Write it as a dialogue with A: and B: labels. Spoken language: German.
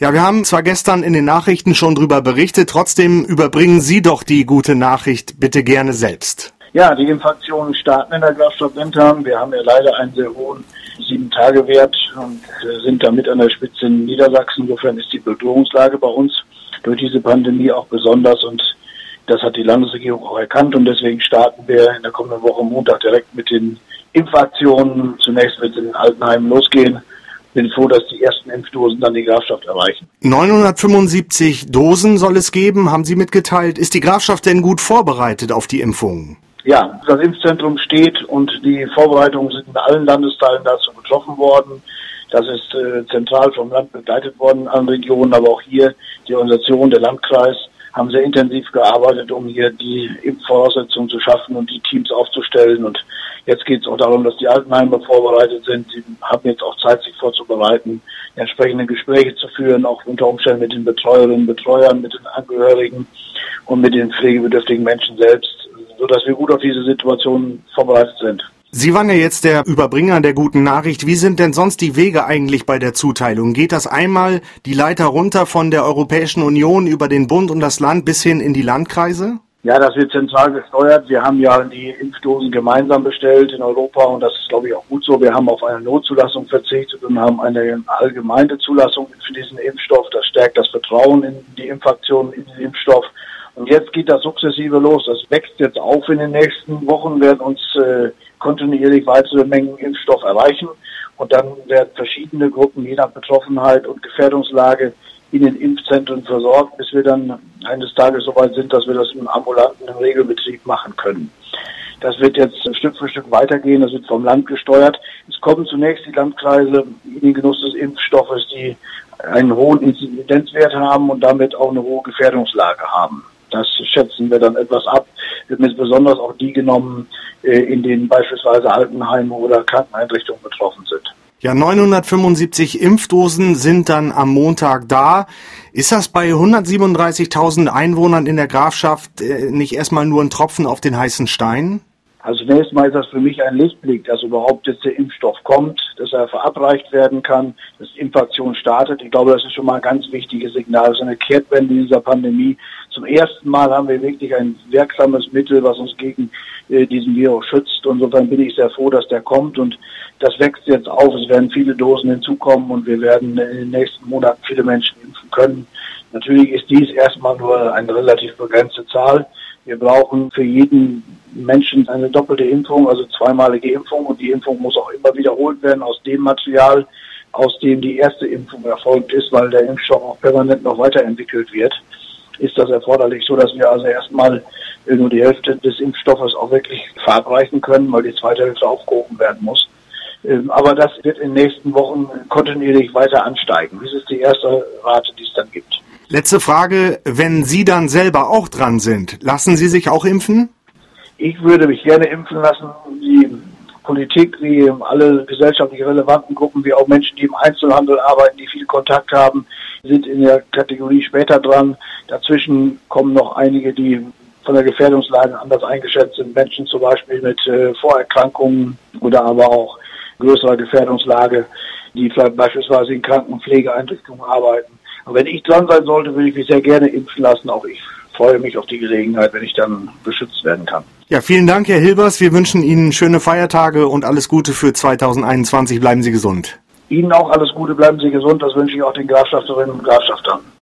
A: Ja, wir haben zwar gestern in den Nachrichten schon drüber berichtet, trotzdem überbringen Sie doch die gute Nachricht bitte gerne selbst.
B: Ja, die Impfaktionen starten in der Grafschaft Windham. Wir haben ja leider einen sehr hohen 7-Tage-Wert und sind damit an der Spitze in Niedersachsen. Insofern ist die Bedrohungslage bei uns durch diese Pandemie auch besonders und das hat die Landesregierung auch erkannt und deswegen starten wir in der kommenden Woche Montag direkt mit den Impfaktionen. Zunächst wird es in den Altenheimen losgehen. Bin froh, dass die ersten Impfdosen dann die Grafschaft erreichen.
A: 975 Dosen soll es geben, haben Sie mitgeteilt. Ist die Grafschaft denn gut vorbereitet auf die Impfungen?
B: Ja, das Impfzentrum steht und die Vorbereitungen sind in allen Landesteilen dazu getroffen worden. Das ist zentral vom Land begleitet worden in allen Regionen, aber auch hier die Organisation, der Landkreis, haben sehr intensiv gearbeitet, um hier die Impfvoraussetzungen zu schaffen und die Teams aufzustellen. Und jetzt geht es auch darum, dass die Altenheime vorbereitet sind. Sie haben jetzt auch Zeit, sich vorzubereiten, entsprechende Gespräche zu führen, auch unter Umständen mit den Betreuerinnen, Betreuern, mit den Angehörigen und mit den pflegebedürftigen Menschen selbst, sodass wir gut auf diese Situation vorbereitet sind.
A: Sie waren ja jetzt der Überbringer der guten Nachricht. Wie sind denn sonst die Wege eigentlich bei der Zuteilung? Geht das einmal die Leiter runter von der Europäischen Union über den Bund und das Land bis hin in die Landkreise?
B: Ja, das wird zentral gesteuert. Wir haben ja die Impfdosen gemeinsam bestellt in Europa und das ist, glaube ich, auch gut so. Wir haben auf eine Notzulassung verzichtet und haben eine allgemeine Zulassung für diesen Impfstoff. Das stärkt das Vertrauen in die Impfaktion, in den Impfstoff. Und jetzt geht das sukzessive los. Das wächst jetzt auf in den nächsten Wochen, werden uns kontinuierlich weitere Mengen Impfstoff erreichen. Und dann werden verschiedene Gruppen, je nach Betroffenheit und Gefährdungslage, in den Impfzentren versorgt, bis wir dann eines Tages so weit sind, dass wir das im ambulanten im Regelbetrieb machen können. Das wird jetzt Stück für Stück weitergehen. Das wird vom Land gesteuert. Es kommen zunächst die Landkreise in den Genuss des Impfstoffes, die einen hohen Inzidenzwert haben und damit auch eine hohe Gefährdungslage haben. Das schätzen wir dann etwas ab. Wird mit besonders auch die genommen, in denen beispielsweise Altenheime oder Krankeneinrichtungen betroffen sind.
A: Ja, 975 Impfdosen sind dann am Montag da. Ist das bei 137.000 Einwohnern in der Grafschaft nicht erstmal nur ein Tropfen auf den heißen Stein?
B: Also zunächst mal ist das für mich ein Lichtblick, dass überhaupt jetzt der Impfstoff kommt, dass er verabreicht werden kann, dass die Impfaktion startet. Ich glaube, das ist schon mal ein ganz wichtiges Signal. Das ist eine Kehrtwende in dieser Pandemie. Zum ersten Mal haben wir wirklich ein wirksames Mittel, was uns gegen diesen Virus schützt. Und insofern bin ich sehr froh, dass der kommt. Und das wächst jetzt auf. Es werden viele Dosen hinzukommen und wir werden in den nächsten Monaten viele Menschen impfen können. Natürlich ist dies erstmal nur eine relativ begrenzte Zahl. Wir brauchen für jeden Menschen eine doppelte Impfung, also zweimalige Impfung. Und die Impfung muss auch immer wiederholt werden aus dem Material, aus dem die erste Impfung erfolgt ist, weil der Impfstoff auch permanent noch weiterentwickelt wird. Ist das erforderlich, so dass wir also erstmal nur die Hälfte des Impfstoffes auch wirklich verabreichen können, weil die zweite Hälfte aufgehoben werden muss. Aber das wird in den nächsten Wochen kontinuierlich weiter ansteigen. Das ist die erste Rate, die es dann gibt.
A: Letzte Frage, wenn Sie dann selber auch dran sind, lassen Sie sich auch impfen?
B: Ich würde mich gerne impfen lassen. Die Politik, wie alle gesellschaftlich relevanten Gruppen, wie auch Menschen, die im Einzelhandel arbeiten, die viel Kontakt haben, sind in der Kategorie später dran. Dazwischen kommen noch einige, die von der Gefährdungslage anders eingeschätzt sind. Menschen zum Beispiel mit Vorerkrankungen oder aber auch größerer Gefährdungslage, die vielleicht beispielsweise in Kranken- und Pflegeeinrichtungen arbeiten. Und wenn ich dran sein sollte, würde ich mich sehr gerne impfen lassen. Auch ich freue mich auf die Gelegenheit, wenn ich dann beschützt werden kann.
A: Ja, vielen Dank, Herr Hilbers. Wir wünschen Ihnen schöne Feiertage und alles Gute für 2021. Bleiben Sie gesund.
B: Ihnen auch alles Gute, bleiben Sie gesund. Das wünsche ich auch den Grafschafterinnen und Grafschaftern.